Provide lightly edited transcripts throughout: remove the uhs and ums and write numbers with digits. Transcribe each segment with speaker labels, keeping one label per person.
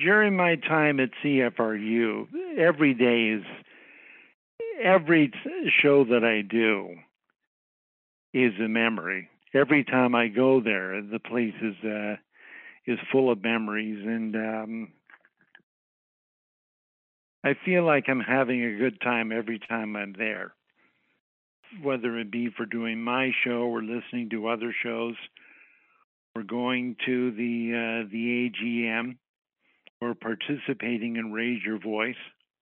Speaker 1: during my time at CFRU, every day is every show that I do is a memory. Every time I go there, the place is full of memories, and I feel like I'm having a good time every time I'm there. Whether it be for doing my show or listening to other shows, or going to the AGM, or participating in Raise Your Voice,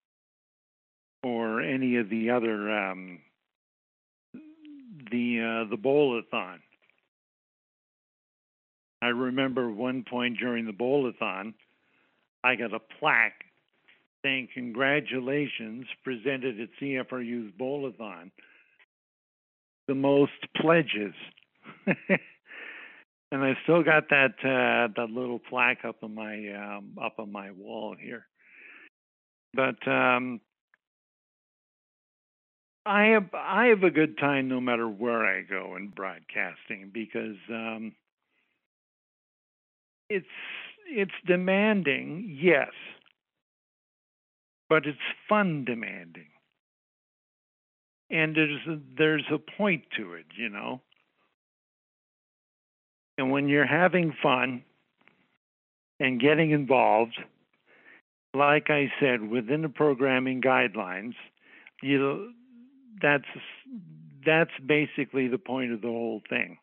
Speaker 1: or any of the other the bowl-a-thon. I remember one point during the bowl-a-thon, I got a plaque saying congratulations presented at CFRU's bowl-a-thon, the most pledges. And I still got that little plaque up on my wall here. But I have a good time no matter where I go in broadcasting, because it's it's demanding, yes, but it's fun demanding, and there's a point to it, you know. And when you're having fun and getting involved, like I said, within the programming guidelines, you that's basically the point of the whole thing.